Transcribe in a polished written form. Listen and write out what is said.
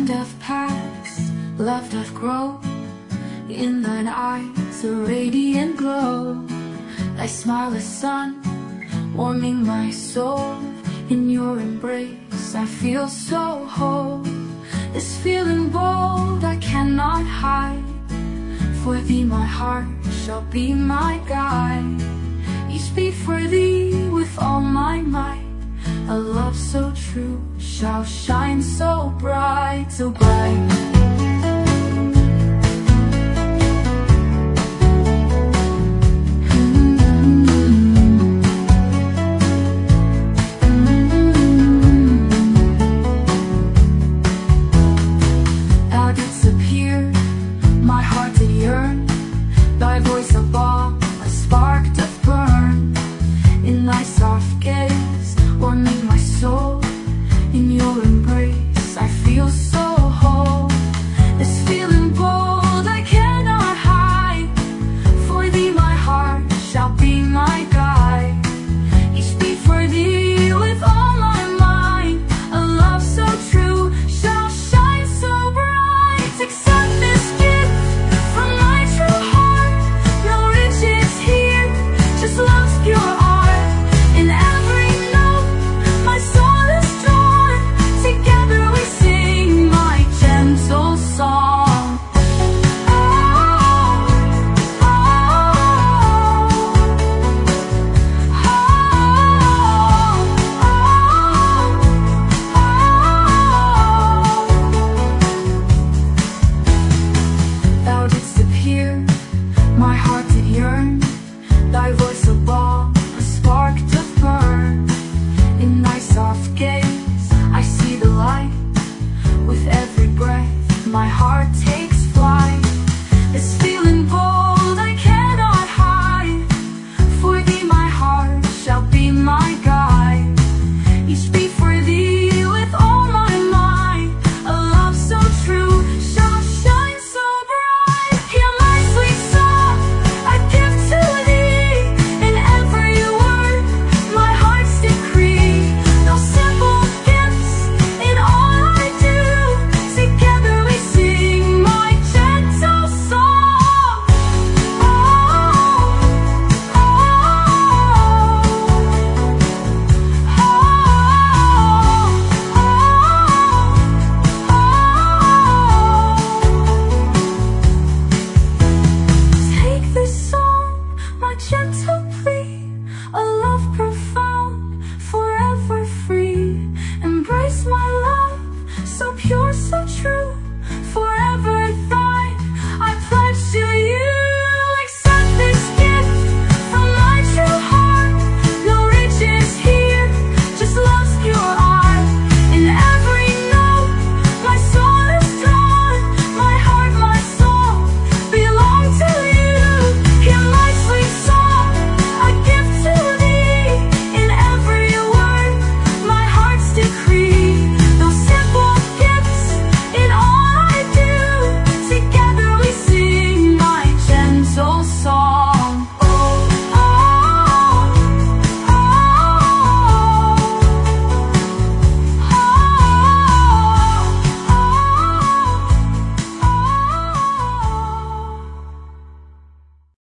doth pass, love doth grow. In thine eyes a radiant glow. Thy smile is sun, warming my soul. In your embrace I feel so whole. This feeling bold I cannot hide. For thee my heart shall be my guide. Each beat for thee with all my might. A love so true shall shine so bright, so bright. My heart did yearn, thy voice a balm, a spark doth burn. In thy soft gaze, warming my soul. In your embrace, I feel so whole. This feeling bold I cannot hide. For thee my heart shall be my guide. Each beat for thee with all my mind. A love so true shall shine so bright. Accept this gift from my true heart. No riches here, just love's pure art. In every note my soul is drawn. Together we sing my gentle song. Oh, oh, Thou didst appear, my heart did yearn. Thy voice a balm, a spark doth burn. In thy soft gaze I see the light. With every breath my heart takes flight. This feeling bold I cannot hide. For thee my heart shall be my guide. Each beat for thee with all my might. A love so true shall shine so bright. Hear my sweet song I give to thee. In every word my heart's decree. Those simple gifts in all I do. Together we sing my gentle song. Oh, oh, Take this song, my gentle